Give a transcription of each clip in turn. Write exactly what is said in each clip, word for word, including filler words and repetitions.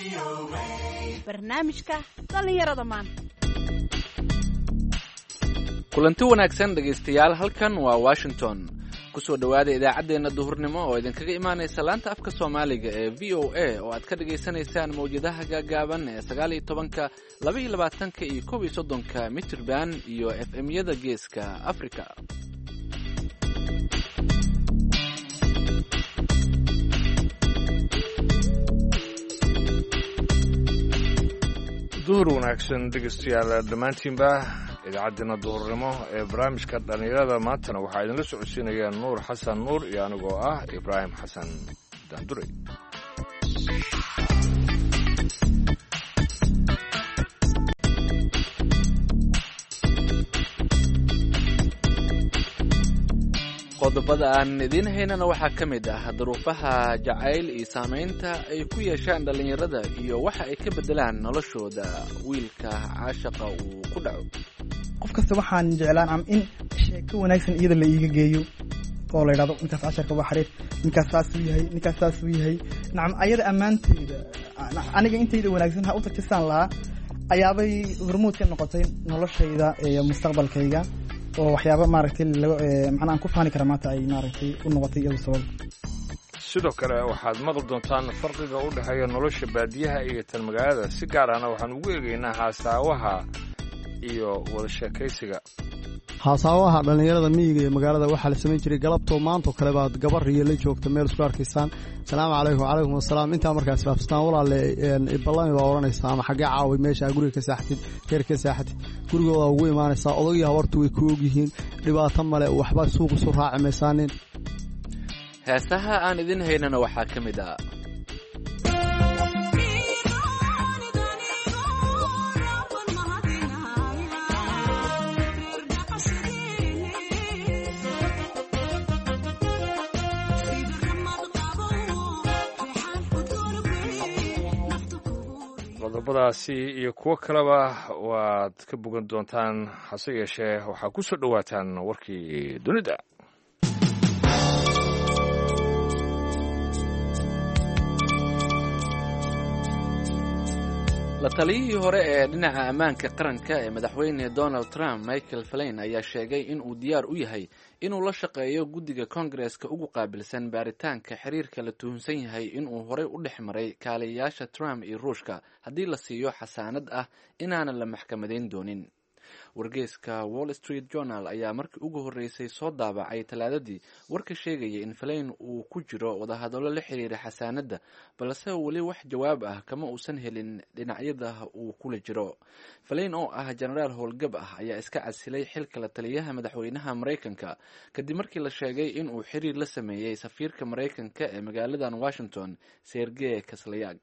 barnaamijka dhalinyarada maanta. kulanti wanaagsan dhegaystayaal, halkan waa Washington. kusoo dhawaada idaacadeena duhurnimo oo idinkaga imaanaysa laanta afka Soomaaliga ee V O A oo aad ka dhageysanaysaan mawjadaha gaagaaban ee sagaal iyo tobanka, laba iyo labaatanka iyo koob iyo soddonka mitirban iyo F M-yada geeska Afrika. duhur wanaagsan dhegeystayaal dhammaantiinba idaacaddeenna duhurnimo ee barnaamijka dhallinyarada maantana waxaa idinla socodsiinayaan nuur xasan nuur iyo anigoo ah ibraahim xasan daandure. qodobada aan idiin haynana waxaa ka mid ah duruufaha jacayl iyo saamaynta ay ku yeeshaan dhallinyarada iyo waxa ay ka beddelaan noloshooda wiilka caashaqa uu ku dhaco. qof kasta waxaan jeclaan am in sheeko wanaagsan iyada la iiga geeyo oo la yidhahdo ninkaas casharka waa xariir, ninkaas saasuu yahay, ninkaas saasuu yahay. nacam ayada ammaanteyda aniga intayda wanaagsan ha u tagtisaan lahaa ayaabay hormuud ka noqotay noloshayda iyo mustaqbalkayga oo waxyaabo maaragtay macnaa aan ku faani kara maanta ay maaragtay u noqotay iyadu sabab. sidoo kale waxaad maqli doontaan farqiga u dhexeeya nolosha baadiyaha iyo tan magaalada. si gaar ahna waxaan ugu eegaynaa haasaawaha iyo wada sheekaysiga. haasaawaha dhallinyarada miyiga iyo magaalada waxaa la samayn jiray galabtoo maantoo kale baad gabar iyo la joogta meel isku arkaysaan, asalaamu calaykum wacalaykum asalaam, intaa markaas raafstaan walaale ballami baa odhanaysaa ama xaggee caaway meesha guriga ka saaxatid reer ka saaxatid gurigooda ugu imaanaysaa. odagii habartu way ku ogyihiin, dhibaato male, waxba suuq isu raaci maysaanin. heesaha aan idin haynana waxaa ka mid ah qodobadaasi iyo kuwo kaleba waad ka bogan doontaan, hase yeeshee waxaa ku soo dhowaataan warkii dunida. la taliyihii hore ee dhinaca ammaanka qaranka ee madaxweyne Donald Trump, Michael Flynn, ayaa sheegay in uu diyaar u yahay inuu la shaqeeyo guddiga Koongareeska ugu qaabilsan baaritaanka xiriirka la tuhunsan yahay inuu horey u dhex maray kaaliyayaasha Trump iyo Ruushka haddii la siiyo xasaanad ah inaanan la maxkamadayn doonin. wargeyska Wall Street Journal ayaa markii ugu horreysay soo daabacay talaadadii warka sheegaya in Flynn uu ku jiro wadahadallo la xiriira xasaanadda, balse weli wax jawaab ah kama uusan helin dhinacyada uu kula jiro. Flynn oo ah jenaraal howlgab ah ayaa iska casilay xilka la taliyaha madaxweynaha Mareykanka kadib markii la sheegay in uu xiriir la sameeyey safiirka Mareykanka ee magaaladan Washington, Sergey Kislyak.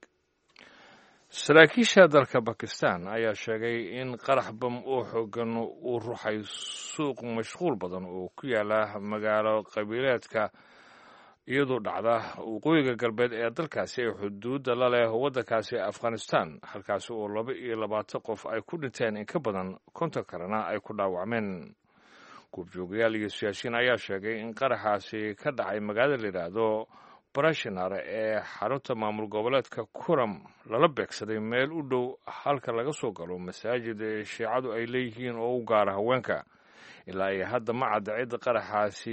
saraakiisha dalka Bakistan ayaa sheegay in qarax bam oo xoogan uu ruxay suuq mashquul badan oo ku yaala magaalo qabiileedka iyadoo dhacda waqooyiga galbeed ee dalkaasi ee xuduudda la leh waddankaasi Afghanistan, halkaasi oo laba iyo labaatan qof ay ku dhinteen in ka badan konton kalena ay ku dhaawacmeen. goobjoogayaal iyo siyaasiyiin ayaa sheegay in qaraxaasi ka dhacay magaalada la yidhaahdo Barashinar ee xarunta maamul goboleedka Kuram lala beegsaday meel u dhow halka laga soo galo masaajid shiicadu ay leeyihiin oo u gaara haweenka. ilaa iyo hadda ma cadda cidda qaraxaasi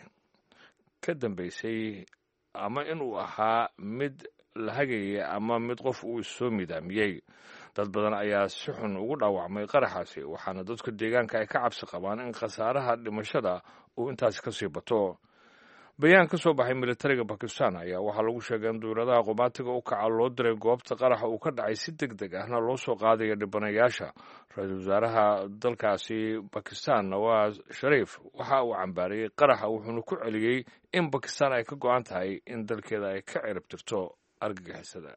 ka dambaysay ama inuu ahaa mid la hagayay ama mid qof uu soo midaamiyey. dad badan ayaa si xun ugu dhaawacmay qaraxaasi, waxaana dadka deegaanka ay ka cabsi qabaan in khasaaraha dhimashada uu intaasi ka sii bato. bayaan ka soo baxay militariga Bakistan ayaa waxaa lagu sheegay in duuradaha qumaatiga u kaca loo diray goobta qaraxa uu ka dhacay si deg deg ahna loo soo qaadaya dhibanayaasha. ra-iisul wasaaraha dalkaasi Bakistan Nawaz Sharif waxa uu cambaariyey qaraxa, wuxuuna ku celiyey in Bakistan ay ka go'an tahay in dalkeeda ay ka cirib tirto argagixisada.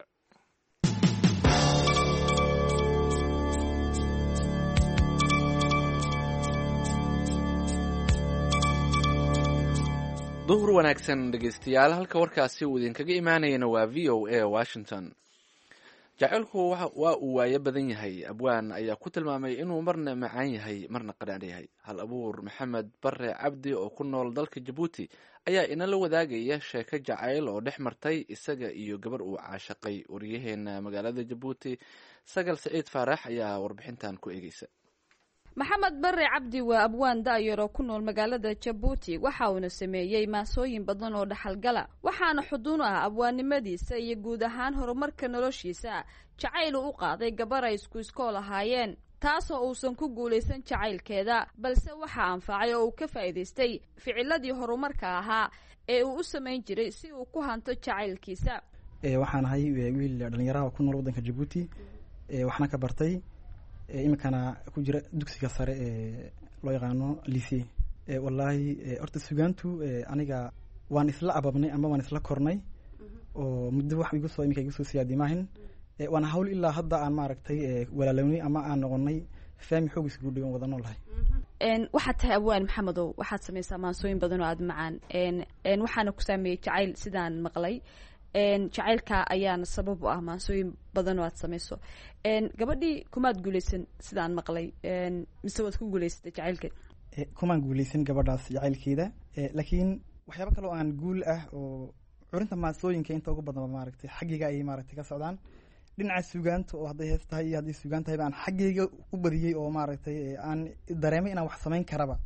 duhur wanaagsan dhegaystayaal, halka warkaasi uu idinkaga imaanayana waa V O A Washington. jacaylku waa uu waayo badan yahay. abwaan ayaa ku tilmaamay inuu marna macaan yahay marna qadhaan yahay. hal abuur maxamed bare cabdi oo ku nool dalka jabuuti ayaa inala wadaagaya sheeko jacayl oo dhex martay isaga iyo gabar uu caashaqay. wariyaheena magaalada jabuuti sagal saciid faarax ayaa warbixintan ku eegeysa. maxamed bare cabdi waa abwaan daayar oo ku nool magaalada jabuuti. waxa uuna sameeyey maasooyin badan oo dhaxalgala, waxaana xuduun ah abwaannimadiisa iyo guud ahaan horumarka noloshiisa jacayl uu u qaaday gabar ay isku iskool ahaayeen, taasoo uusan ku guulaysan jacaylkeeda, balse waxaa anfacay oo uu ka faa'iidaystay ficiladii horumarka ahaa ee uu u samayn jiray si uu ku hanto jacaylkiisa. waxaan ahay wiil dhalinyaraha ku nool waddanka jabuuti, waxna ka bartay iminkana ku jira dugsiga sare ee loo yaqaano lycée. wallaahi horta sugaantu aniga waan isla ababnay ama waan isla kornay oo muddo wax igu soo iminka igu soo siyaadi maahin. waana hawl ilaa hadda aan maaragtay walaalownay ama aan noqonay faami xoog iskugu dhigan wada noolahay. waxaad tahay abwaan maxamedow, waxaad samaysaa maansooyin badan oo aada macaan, waxaana ku saameeyey jacayl sidaan maqlay. jacaylka ayaana sabab u ah maansooyin badan oo aad samayso. gabadhii kumaad guulaysan sidaan maqlay, mise waad ku guulaysatay jacaylkeed? kumaan guulaysan gabadhaas jacaylkeeda, laakiin waxyaaba kale oo aan guul ah oo curinta maansooyinka inta ugu badan maaragtay xaggayga ay maaragtay ka socdaan. dhinaca sugaanta oo hadday hees tahay iyo haddii sugaan tahay baan xaggayga u badiyey oo maaragtay aan dareemay inaan wax samayn karaba.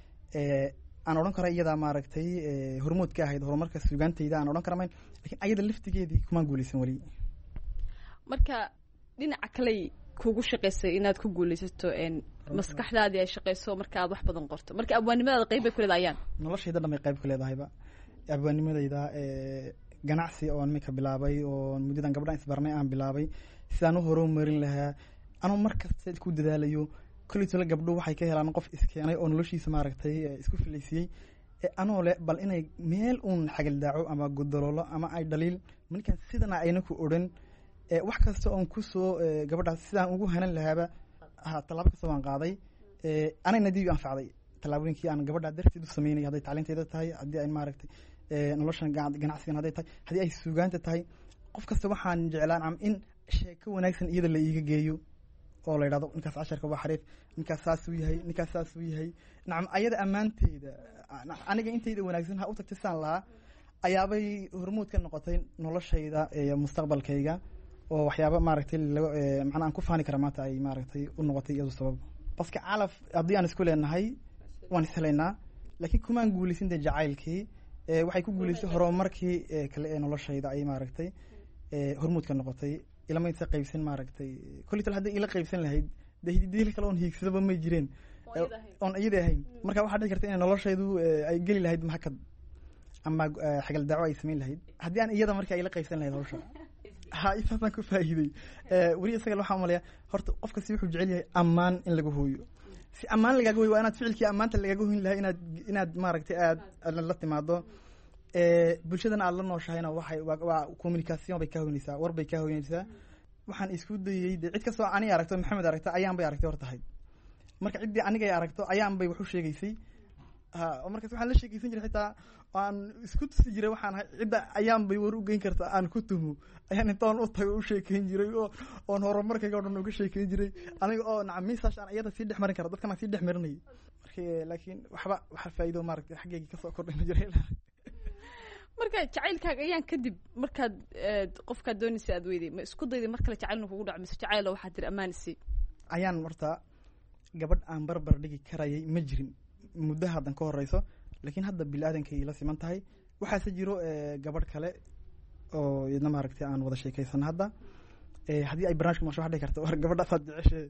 aan odhan kara iyadaa maaragtay hormood ka ahayd horumarka sugaantayda aan odhan karamayn, lakiin ayada laftigeedii kumaan guulaysan weli. marka dhinaca kaley kugu shaqaysay inaad ku guulaysato, maskaxdaadii ay shaqayso marka aad wax badan qorto, marka abwaannimadaada qayb bay ku leedahayaan? noloshayda dhan bay qayb ku leedahayba. abwaannimadayda ganacsi oon iminka bilaabay oo muddadan gabdhaan isbarnay aan bilaabay sidaan u horumarin lahaa anuu markasta ku dadaalayo. koleytole gabdho waxay ka helaan qof iskeenay oo noloshiisa maaragtay isku filaysiyey anoo le bal inay meel uun xagaldaaco ama godoloolo ama ay dhaliil markaan sidana ayna ku odhan wax kasta oon kusoo gabadhaas sidaan ugu hanan lahaaba tallaabo kasta waan qaaday. anayna dib anfacday tallaabooyinkii aan gabadhaa darteed u sameynay, hadday tacliinteeda tahay, haddii ay maaragtay noloshan ganacsigan hadday tahay, haddii ay sugaanta tahay. qof kasta waxaan jeclaan am in sheeko wanaagsan iyada la iiga geeyo oo la yidhahdo ninkaas casharka waa xariif, ninkaas saasuu yahay, ninkaas saasuu yahay. nacam ayada ammaanteeda aniga intayda wanaagsan ha u tagtay saan lahaa ayaabay hormood ka noqotay noloshayda mustaqbalkayga oo waxyaaba maaragtay macnaa aan ku faani kara maanta ay maaragtay u noqotay iyadu sabab. baska calaf haddii aan isku leenahay waan ishelaynaa, laakiin kumaan guulaysan dee jacaylkii. waxay ku guulaysay horumarkii kale ee noloshayda ay maaragtay hormood ka noqotay. ilama inta qaybsan maaragtay kollital hadday ila qaybsan lahayd dee hididiil kale oon hiigsadaba may jireen oon iyada ahayn. marka waxaa dhici karta inay noloshaydu ay geli lahayd mahakad ama xagal daaco ay samayn lahayd haddii aan iyada marka ila qaybsan lahayd hawsha. ha isaasaan ku faa'iiday. weli isaga waxaa umaleeya horta qofka si wuxuu jecel yahay ammaan in laga hooyo. si ammaan lagaaga hooyo waa inaad ficilkii ammaanta lagaaga hoyn lahaa inaad inaad maaragtay aad la timaado. bulshadana aad la nooshahayna waxay waa communication bay ka hoynaysaa, war bay ka hoynaysaa. waxaan isku dayay dee cid kastoo ani aragto maxamed aragta ayaan bay aragtay hor tahay. marka ciddii aniga ay aragto ayaan bay wax u sheegaysay. ha markaas waxaan la sheegaysan jiray xitaa aan isku tusi jiray waxaan cidda ayaan bay war u geyn kartaa aan ku tumo ayaan intaan u tago u sheekeyn jiray oo oon horumarkayga o dhan uga sheekeyn jiray aniga oo nacam miisaash aan iyada sii dhex marin kara dadkan aan sii dhex marinayay. marka laakiin waxba waxa faa'iido maaragtay xaggayga kasoo kordhay ma jiray. marka jacaylkaaga ayaan kadib markaad qofkaad doonaysa aad weyday ma isku dayday mar kale jacaylna kugu dhaco mise jacayl waxaad tiri ammaanisi? ayaan horta gabadh aan barbar dhigi karayay ma jirin muddo haddan ka horeyso, laakiin hadda bili-aadankay la siman tahay. waxaase jiro gabadh kale oo iyadna maaragtay aan wada sheekaysano hadda. haddii ay barnaamijka masho waxa dhici karta war gabadhaasaad jeceshe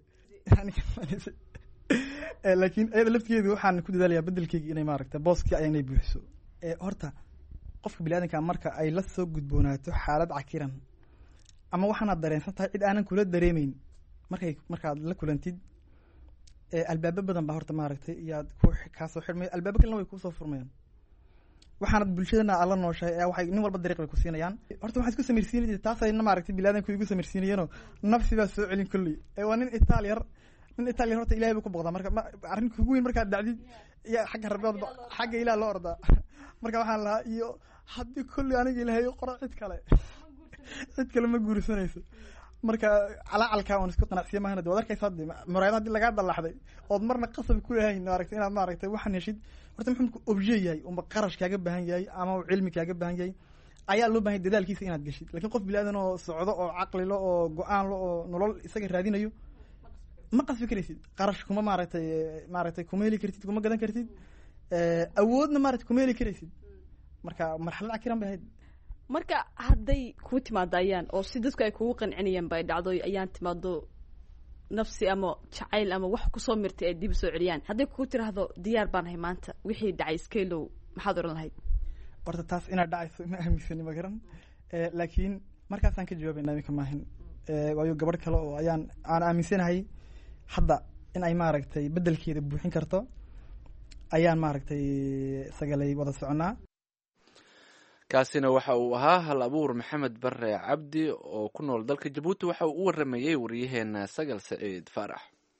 laakiin iyada laftigeedu waxaan ku dadaalayaa bedelkeyga inay maaragtay booskii ayaanay buuxiso. horta qofka bili-aadanka marka ay la soo gudboonaato xaalad cakiran ama waxaanaad dareensan tahay cid aanan kula dareemeyn markay markaad la kulantid albaabo badan baa horta maaragtay iyaad ku kaasoo xidhmay, albaabo kalena way kuusoo furmayaan. waxaanad bulshadana aad la nooshahay waxay nin walba dariiq bay ku siinayaan. horta waxaad isku samirsiinaysa taasayna maaragtay bili-aadanku igu samirsiinayeenoo nafsi baa soo celin kolley. waa nin itaaliyar nin itaaliyar horta ilahay buu ku boqdaa marka arrin kugu weyn markaad dhacdid iyo xagga rabbiod xagga ilaah loo ordaa. marka waxaan lahaa iyo haddii kolley aniga ilaahay qora cid kale cid kale ma guursanayso. marka calacalka aan isku qanacsiyo maahna dad arkaysa muraayad hadii laga dalaxday oo marna qasab ku yahay maaragtay inaad maaragtay waxan heshid horta muxuu obje yahay oo qarash kaaga baahan yahay ama cilmi kaaga baahan yahay ayaa loo baahan dadaalkiisa inaad gashid laakiin qof bilaadan oo socdo oo aqli leh oo go'aan leh oo nolol isaga raadinayo ma qasbi karaysid qarash kuma maaragtay maaragtay kuma heli kartid kuma gadan kartid ee awoodna maaragtay kuma heli karaysid marka marxalad akiran bahayd marka hadday ku timaadayaan oo si dadku ay kugu qancinayaan bay dhacdo ayaan timaado nafsi ama jacayl ama wax ku soo mirtay ay dib soo celiyaan hadday ku tiraahdo diyaar baan hay maanta wixii dhacay skeelow maxaad oran lahayd horta taas ina dhacayso ma aaminsan ma garan ee laakiin markaas aan ka jawaabayna imika maahin ee waayo gabadh kale oo ayaan aan aaminsanahay hadda in ay maaragtay bedelkeeda buuxin karto ayaan maaragtay sagalay wada soconaa kaasina waxa uu ahaa hal abuur maxamed bare cabdi oo ku nool dalka Jabuuti waxa uu u waramayay wariyaheena Sagal Saciid Faarax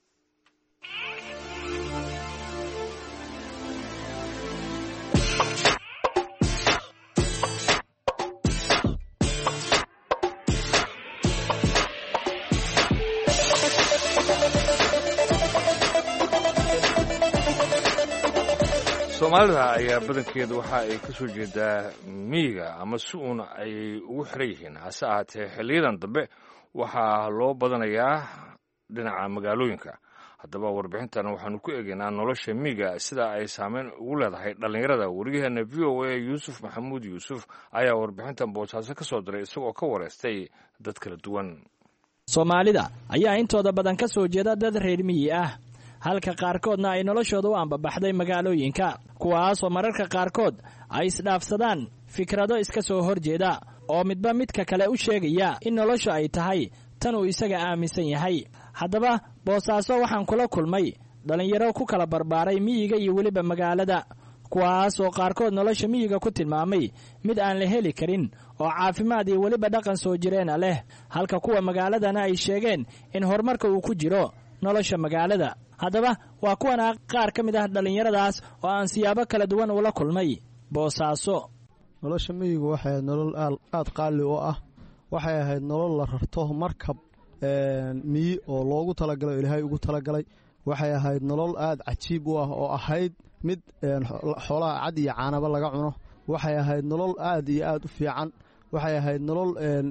soomaalida ayaa badankeeda waxa ay ka soo jeedaa miyiga ama si uun ay ugu xiran yihiin hase ahaatee xiliyadan dambe waxaa loo badanayaa dhinaca magaalooyinka haddaba warbixintan waxaanu ku eegaynaa nolosha miyiga sida ay saameyn ugu leedahay dhallinyarada wariyaheena v o a yuusuf maxamuud yuusuf ayaa warbixintan boosaaso ka soo diray isagoo ka wareystay dad kala duwan soomaalida ayaa intooda badan ka soo jeeda dad reer miyi ah halka qaarkoodna ay noloshooda u ambabaxday magaalooyinka kuwaasoo mararka qaarkood ay isdhaafsadaan fikrado iska soo horjeeda oo midba midka kale u sheegaya in noloshu ay tahay tan uu isaga aaminsan yahay haddaba boosaaso waxaan kula kulmay dhallinyaro ku kala barbaaray miyiga iyo weliba magaalada kuwaasoo qaarkood nolosha miyiga ku tilmaamay mid aan la heli karin oo caafimaad iyo weliba dhaqan soo jireena leh halka kuwa magaaladana ay sheegeen in horumarka uu ku jiro nolosha magaalada haddaba waa kuwana qaar ka mid ah dhallinyaradaas oo aan siyaabo kala duwan ula kulmay boosaaso nolosha miyigu waxay ahayd nolol aad qaali oo ah waxay ahayd nolol la rarto markab miyi oo loogu talagalay oo ilaahay ugu talagalay waxay ahayd nolol aad cajiib u ah oo ahayd mid xoolaha cad iyo caanaba laga cuno waxay ahayd nolol aad iyo aad u fiican waxay ahayd nolol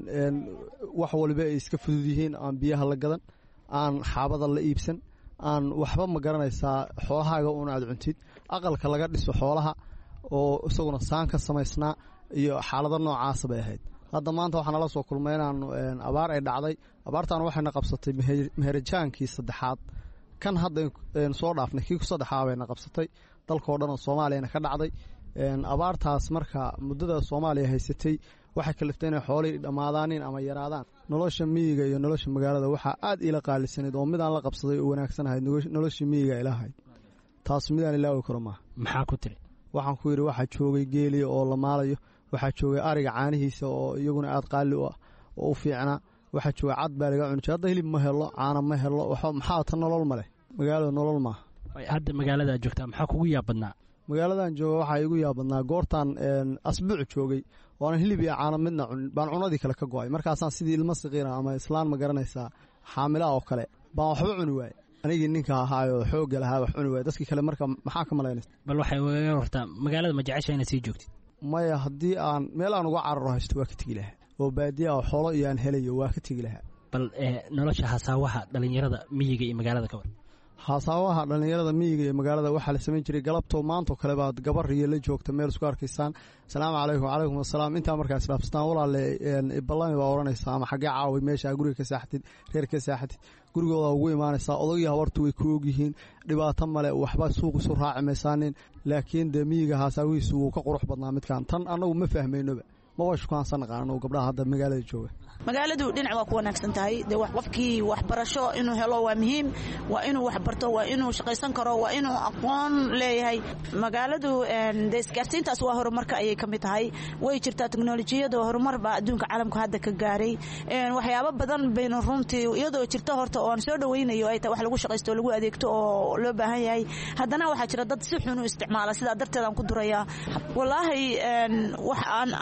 wax waliba ay iska fudud yihiin aan biyaha la gadan aan xaabada la iibsan aan waxba ma garanaysaa xoolahaaga uun aad cuntid aqalka laga dhiso xoolaha oo isaguna saan ka samaysnaa iyo xaalado noocaasa bay ahayd hadda maanta waxaa nala soo kulmay inaanu abaar ay dhacday abaartaana waxayna qabsatay meherajaankii saddexaad kan hadda soo dhaafnay kii ku saddexaad bayna qabsatay dalkao dhan oo soomaaliyana ka dhacday abaartaas marka muddada soomaaliya haysatay waxay kaliftay inay xoolihii dhammaadaanin ama yaraadaan nolosha miyiga iyo nolosha magaalada waxaa aad ila qaalisanayd oo midaan la qabsaday oo wanaagsanahayd nolosha miyiga ilahayd taas midaan ilaawi karo maaha maxaa ku tiri waxaan ku yidhi waxaa joogay geeliya oo la maalayo waxaa joogay ariga caanihiisa oo iyaguna aad qaali u ah oo u fiicnaa waxaa joogay cad baa laga cuni jira hadda hilib ma helo caana ma helo maxaa ta nolol ma leh magaalada nolol maaha hadda magaaladaa joogtaa maxaa kugu yaab badnaa magaaladan jooga waxaa igu yaab badnaa goortaan asbuuc joogay oonan hilib iyo caano midna cunin baan cunadii kale ka go'ay markaasaan sidii ilmo saqiira ama islaan ma garanaysaa xaamilaa oo kale baan waxba cuni waaye anigii ninka ahaayoo xoogga lahaa wax cuni waaye dadkii kale marka maxaa ka malaynaysa bal waxay ugaga hortaa magaalada ma jecesha inaad sii joogtid maya haddii aan meel aan uga cararo haysto waa ka tegi lahaa oo baadiya oo xoolo iyo aan helayo waa ka tegi lahaa bal nolosha hasaawaha dhallinyarada miyiga iyo magaalada ka war hasaawaha dhallinyarada miyiga iyo magaalada waxaa la samayn jiray galabtoo maantoo kale baad gabar iyo la joogta meel isku arkaysaan asalaamu calaykum wacalaykum asalaam intaa markaa isdhaafsataan walaale ballami baa odhanaysaa ama xaggee caawi meeshaa guriga ka saaxatid reer ka saaxatid gurigooda ugu imaanaysaa odagii habartu way ku ogyihiin dhibaato male waxba suuq isu raaci maysaanin laakiin dee miyiga hasaawihiisu wuu ka qurux badnaa midkaan tan annagu ma fahmaynoba maba shukaansan naqaan anagu gabdhaha hadda magaalada jooga magaaladu dhinac waa ku wanaagsan tahay dee qofkii waxbarasho inuu helo waa muhiim waa inuu waxbarto waa inuu shaqaysan karo waa inuu aqoon leeyahay magaaladu dee isgaarsiintaas waa horumarka ayay ka mid tahay way jirtaa teknolojiyada horumar baa adduunka caalamku hadda ka gaaray waxyaabo badan baynu runtii iyadoo jirta horta oo aan soo dhawaynayo ay tahay wax lagu shaqaysto oo lagu adeegto oo loo baahan yahay haddana waxaa jira dad si xun u isticmaala sidaa darteed aan ku durayaa wallaahi wax aan ahayn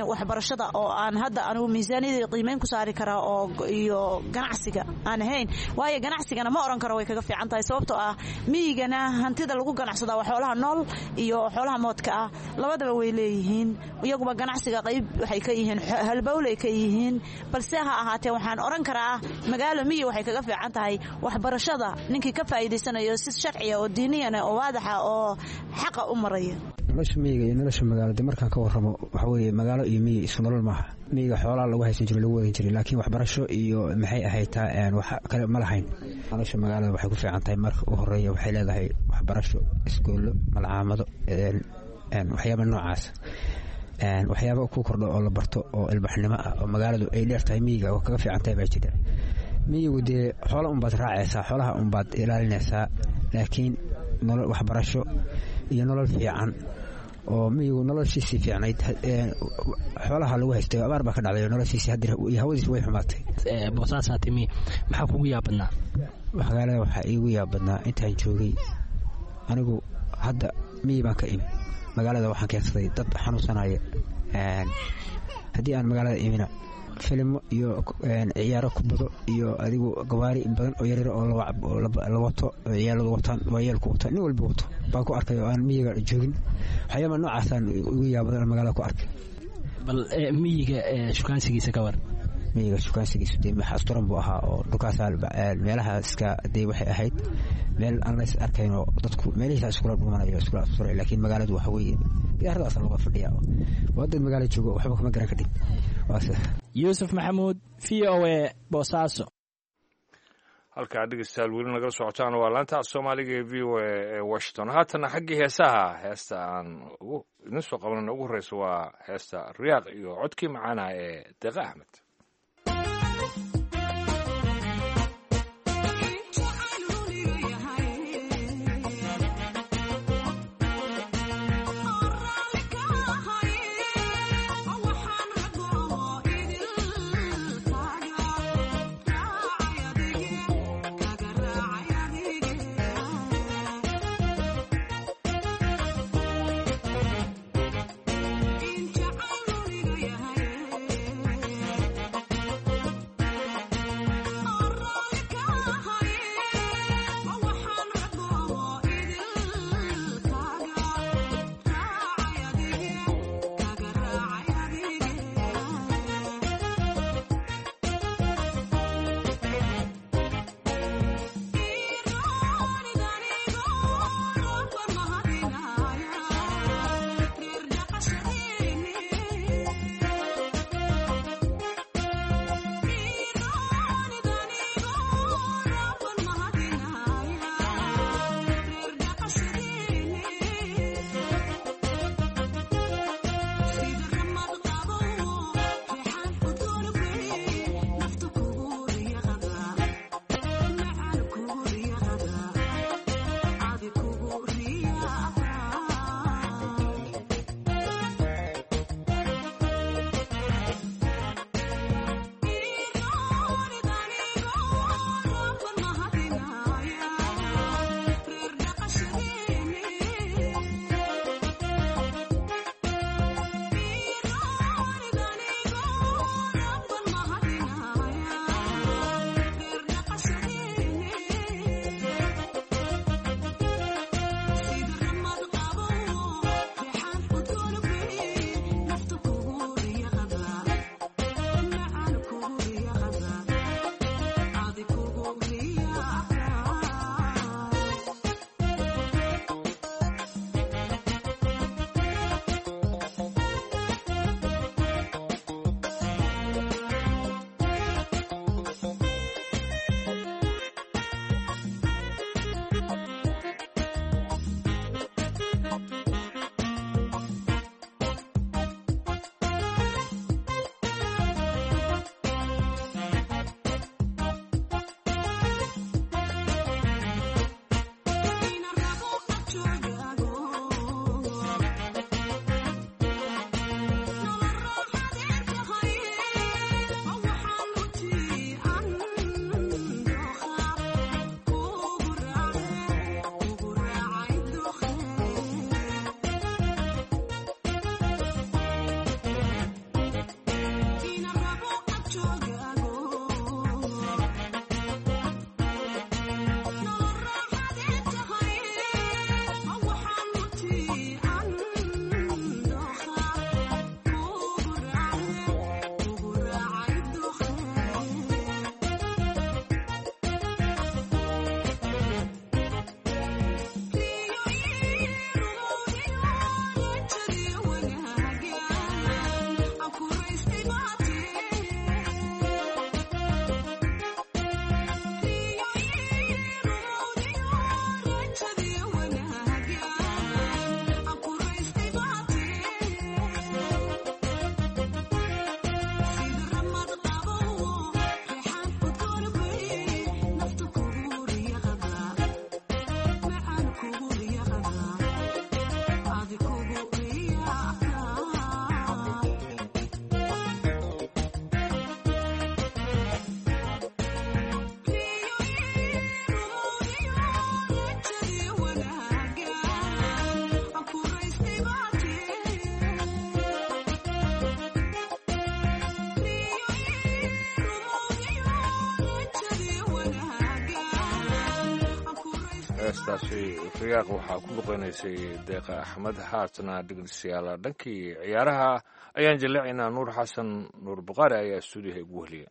waxbarashada oo aan hadda anigu miisaaniyada qiimeyn ku saari karaa oo iyo ganacsiga aan ahayn waayo ganacsigana ma oran karo way kaga fiican tahay sababtoo ah miyigana hantida lagu ganacsada waa xoolaha nool iyo xoolaha moodka ah labadaba way leeyihiin iyaguba ganacsiga qayb waxay ka yihiin halbowlay ka yihiin balse ha ahaatee waxaan oran karaa magaalo miyi waxay kaga fiican tahay waxbarashada ninkii ka faa'iideysanayo si sharciya oo diiniyana oo waadaxa oo xaqa u maraya nolosha miyiga iyo nolosha magaalada markaan ka warramo waxa weeye magaalo iyo miyi isu nolol maaha miyiga xoolaha lagu haysan jiray lagu wadan jiray laakiin waxbarasho iyo maxay ahaytaa wax kale ma lahayn nolosha magaalada waxay ku fiican tahay marka u horeeya waxay leedahay waxbarasho iskuulo malcaamado waxyaaba noocaas waxyaaba ku kordho oo la barto oo ilbaxnimo ah oo magaaladu ay dheertahay miyiga oo kaga fiican tahay baa jira miyigu dee xoola unbaad raacaysaa xoolaha unbaad ilaalinaysaa laakiin nolol waxbarasho iyo nolol fiican oo miyigu noloshiisii fiicnayd xoolaha lagu haystay abaar baa ka dhacday noloshiisii hadda hawadiisi way xumaatay boosaasaa timi maxaa kugu yaabadnaa magaalada waxaa iigu yaabadnaa intaan joogay anigu hadda miyi baan ka imi magaalada waxaan keensaday dad xanuunsanaya haddii aan magaalada imina filimo iyo ciyaaro kubado iyo adigu gawaari badan oo yaryar oo la wato ciyaaladu wataan waayeelku wataan nin walba wato baan ku arkay oo aan miyiga joogin waxyaaba noocaasaan ugu yaabadan magaalada ku arkay bal miyiga shukaansigiisa ka war miyiga shukaansigiisu dee max asturan buu ahaa oo dhulkaasaa meelaha iska dee waxay ahayd meel aan la is arkayn oo dadku meelihiisa iskula dhumanayo iskula asturay laakiin magaaladu waxa weeye diyaaradaas looga fadhiyaa waa dad magaalo joogo waxba kama garan kadib yuusuf maxamuud v o a boosaaso halkaa dhegeystayaal weli nagala socotaan waa laanta soomaaliga ee v o a ee washington haatana xaggii heesaha heesta aan idin soo qabanana ugu horreysa waa heesta riyaaq iyo codkii macaana ee deeqa axmed heestaasi riyaaq waxaa ku luqeynaysay deeqa axmed haatna dhegeystayaal dhankii ciyaaraha ayaan jaleecaynaa nuur xasan nuur buqaari ayaa stuudiyaha igu weheliya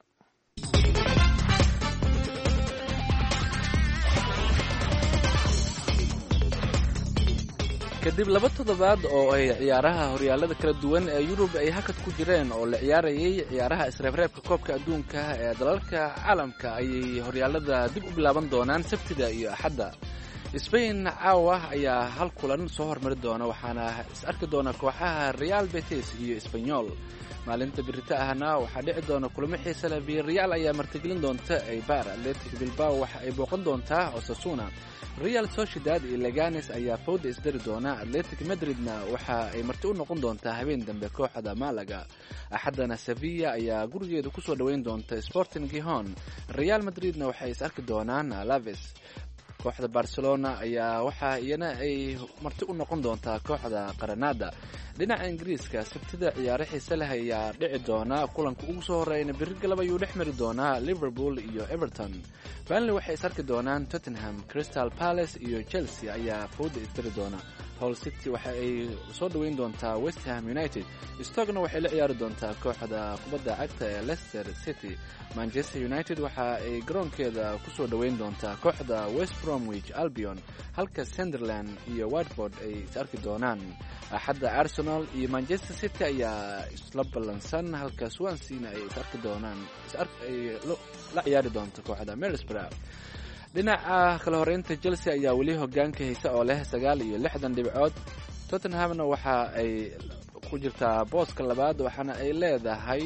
kadib laba toddobaad oo ay ciyaaraha horyaalada kala duwan ee yurub ay hakad ku jireen oo la ciyaarayay ciyaaraha isreebreebka koobka adduunka ee dalalka caalamka ayay horyaalada dib u bilaaban doonaan sabtida iyo axadda. Spain caawa ayaa hal kulan soo hormari doona waxaana is arki doona kooxaha Real Betis iyo Espanyol. maalinta birita ahna waxaa dhici doona kulamo xiiso leh. Villarreal ayaa martigelin doonta Eibar, Athletic Bilbao waxa ay booqan doontaa Osasuna. Real Sociedad iyo Leganes ayaa fowda isdari doona. Athletic Madridna waxa ay marti u noqon doontaa habeen dambe kooxda Malaga. Axadana Sevilla ayaa gurigeeda ku soo dhaweyn doonta Sporting Gijón. Real Madridna waxay is arki doonaan Alaves. kooxda Barcelona ayaa waxa iyana ay marti u noqon doontaa kooxda Granada. dhinaca Ingiriiska sabtida ciyaaro xiiso leh ayaa dhici doona. kulanka ugu soo horeeyna biri galab ayuu dhex mari doonaa Liverpool iyo Everton. Burnley waxay is arki doonaan Tottenham. Crystal Palace iyo Chelsea ayaa fowda isdari doona. Hull City waxa ay soo dhaweyn doontaa West Ham United. Stoke waxay la ciyaari doontaa kooxda kubadda cagta ee Leicester City. Manchester United waxa ay garoonkeeda ku soo dhaweyn doontaa kooxda West Bromwich Albion, halka Sunderland iyo Watford ay is arki doonaan. Axadda Arsenal iyo Manchester City ayaa isla ballansan, halka Swansea ay is arki doonaan is arki ay la ciyaari doonto kooxda Middlesbrough. dhinaca kala horeynta Chelsea ayaa weli hogaanka haysa oo leh sagaal iyo lixdan dhibcood. Tottenhamna waxa ay ku jirtaa booska labaad waxaana ay leedahay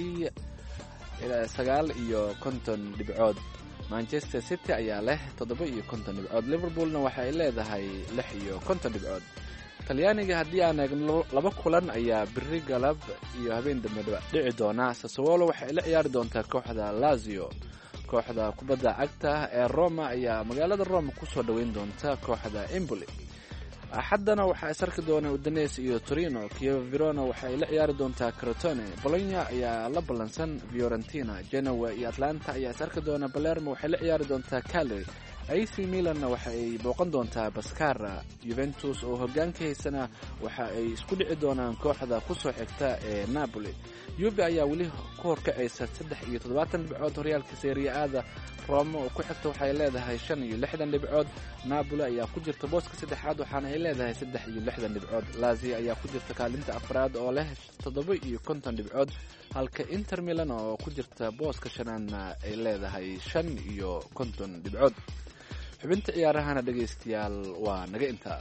sagaal iyo konton dhibcood. Manchester City ayaa leh toddoba iyo konton dhibcood. Liverpoolna waxa ay leedahay lix iyo konton dhibcood. Talyaaniga haddii aan eegno laba kulan ayaa biri galab iyo habeen dambe dhici doona. Sassuolo waxay la ciyaari doontaa kooxda Lazio. kooxda kubadda cagta ee Roma ayaa magaalada Roma ku soo dhaweyn doonta kooxda Empoli. Axadana waxaa is arki doona Udinese iyo Torino. Chievo Verona waxay la ciyaari doontaa Crotone. Bologna ayaa la ballansan Fiorentina. Genoa iyo Atlanta ayaa is arki doona. Palermo waxay la ciyaari doontaa Cagliari. A C Milanna waxa ay booqan doontaa Pescara. Juventus oo hogaanka haysana waxa ay isku dhici doonaan kooxda ku soo xigta ee Napoli. Juve ayaa weli ku horkacaysa saddex iyo toddobaatan dhibcood horyaalka Serie A-da. Roma oo ku xigta waxay leedahay shan iyo lixdan dhibcood. Napoli ayaa ku jirta booska saddexaad waxaana ay leedahay saddex iyo lixdan dhibcood. Lazio ayaa ku jirta kaalinta afraad oo leh toddoba iyo konton dhibcood, halka Inter Milan oo ku jirta booska shanaadna ay leedahay shan iyo konton dhibcood. xubinta ciyaarahana dhegaystayaal waa naga intaa.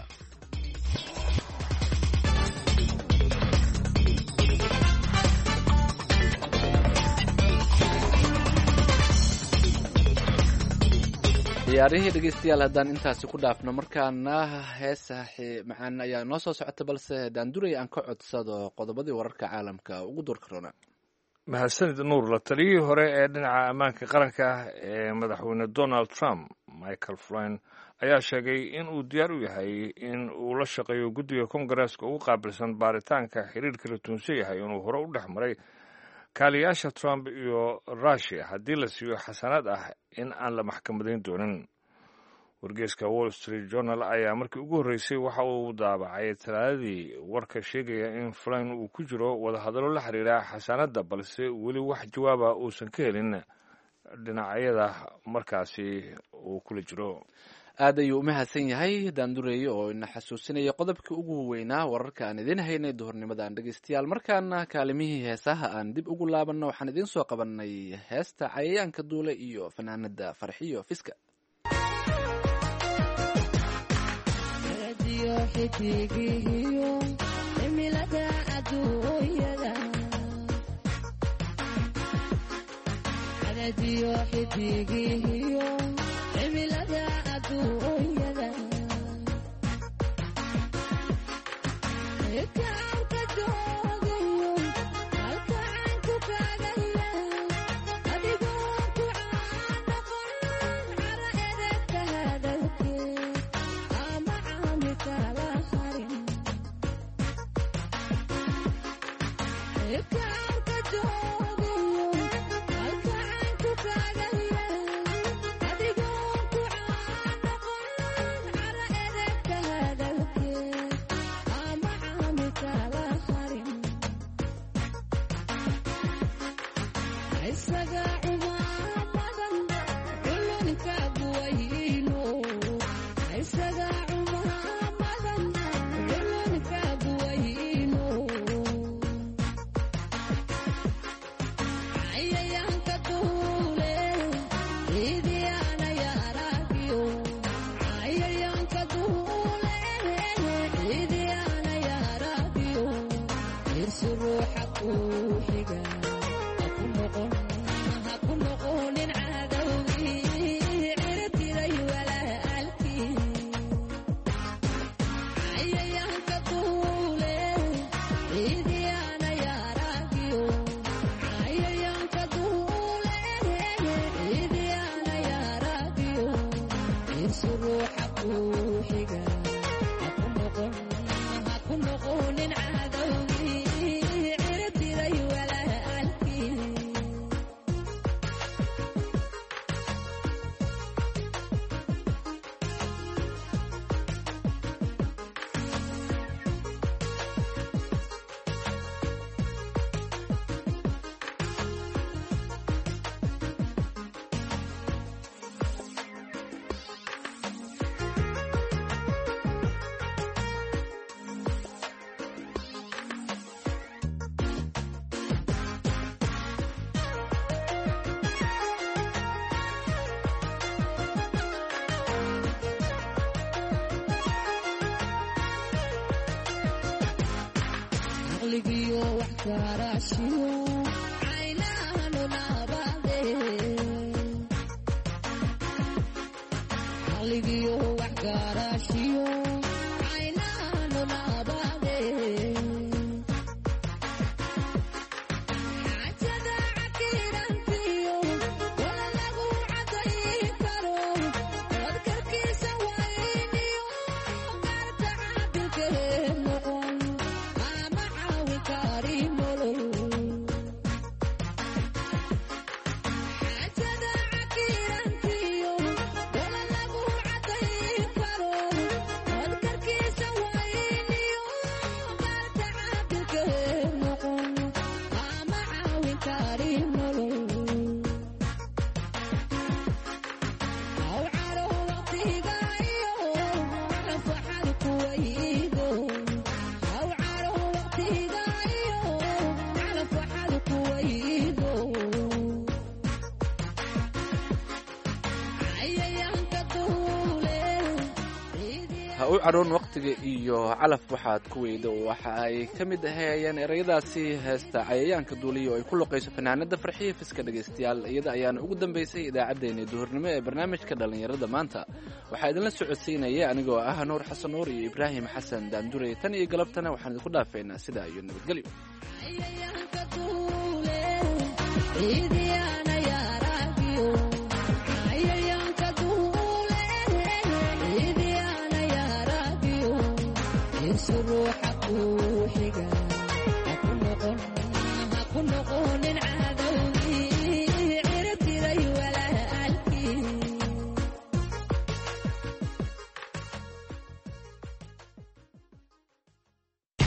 ciyaarihii dhegaystayaal haddaan intaasi ku dhaafno markaana heesa macaan ayaa noo soo socota, balse daanduray aan ka codsado qodobadii wararka caalamka ugu doorka roona. mahadsanid nuur. la taliyihii hore ee dhinaca ammaanka qaranka ee madaxweyne Donald Trump Michael Flynn ayaa sheegay in uu diyaar u yahay in uu la shaqeeyo guddiga kongareeska ugu qaabilsan baaritaanka xiriirka la tuunsan yahay inuu hore u dhex maray kaaliyaasha Trump iyo Russia haddii la siiyo xasanaad ah in aan la maxkamadayn doonin. wargeyska Wall Street Journal ayaa markii ugu horreysay waxa uu daabacay talaadadii warka sheegaya in Flynn uu ku jiro wadahadallo la xiriira xasanadda, balse weli wax jawaaba uusan ka helin dhinacyada markaasi uu kula jiro. aad ayuu u mahadsan yahay daandureeye oo ina xasuusinaya qodobkii ugu weynaa wararka aan idiin haynay duhurnimadan. dhegeystayaal markaana kaalimihii heesaha aan dib ugu laabanno. waxaan idiin soo qabanay heesta cayayaanka duule iyo fanaanada Farxiyo Fiska. u caroon waqtiga iyo calaf waxaad ku weydo waxa ay ka mid ahayeen erayadaasi heesta cayayaanka duuliya oo ay ku luqayso fanaanada farxiye fiska dhegaystayaal iyada ayaana ugu dambaysay idaacaddeenii duhurnimo ee barnaamijka dhallinyarada maanta waxaa idinla socodsiinaya anigoo ah nuur xasan nuur iyo ibraahim xasan daandurey tan iyo galabtana waxaan idinku dhaafeynaa sidaa iyo nabadgelyo ruuxa ku xiga